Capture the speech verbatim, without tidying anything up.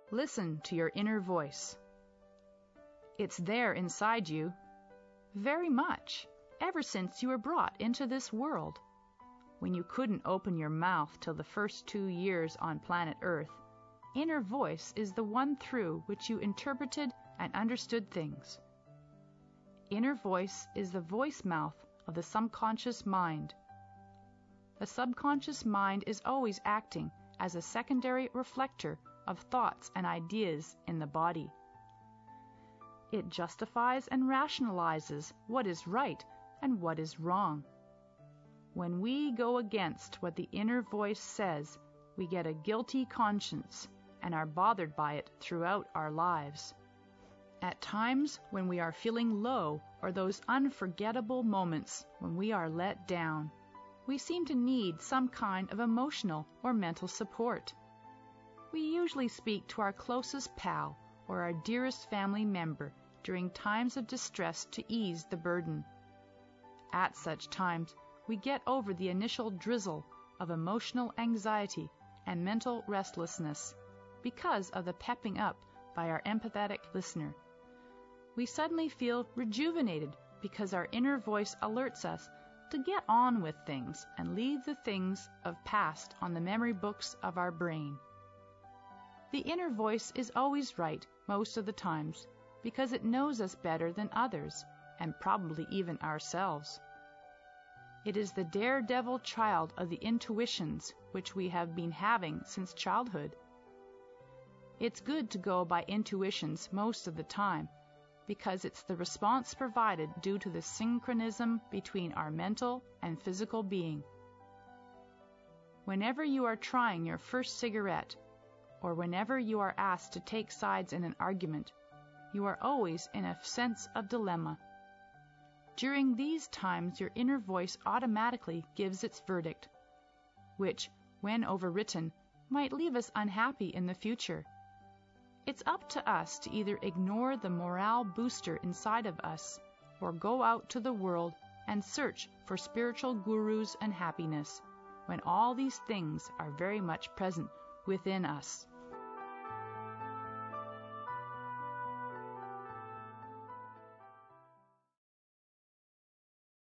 Listen to your inner voice. It's there inside you, very much, ever since you were brought into this world. When you couldn't open your mouth till the first two years on planet Earth, inner voice is the one through which you interpreted and understood things. Inner voice is the voice mouth of the subconscious mind. The subconscious mind is always acting as a secondary reflector of thoughts and ideas in the body. It justifies and rationalizes what is right and what is wrong. When we go against what the inner voice says, we get a guilty conscience and are bothered by it throughout our lives. At times when we are feeling low, or those unforgettable moments when we are let down, we seem to need some kind of emotional or mental support. We usually speak to our closest pal or our dearest family member during times of distress to ease the burden. At such times, we get over the initial drizzle of emotional anxiety and mental restlessness because of the pepping up by our empathetic listener. We suddenly feel rejuvenated because our inner voice alerts us to get on with things and leave the things of past on the memory books of our brain. The inner voice is always right most of the times because it knows us better than others, and probably even ourselves. It is the daredevil child of the intuitions which we have been having since childhood. It's good to go by intuitions most of the time, because it's the response provided due to the synchronism between our mental and physical being. Whenever you are trying your first cigarette, or whenever you are asked to take sides in an argument, you are always in a sense of dilemma. During these times, your inner voice automatically gives its verdict, which, when overwritten, might leave us unhappy in the future. It's up to us to either ignore the morale booster inside of us or go out to the world and search for spiritual gurus and happiness when all these things are very much present within us.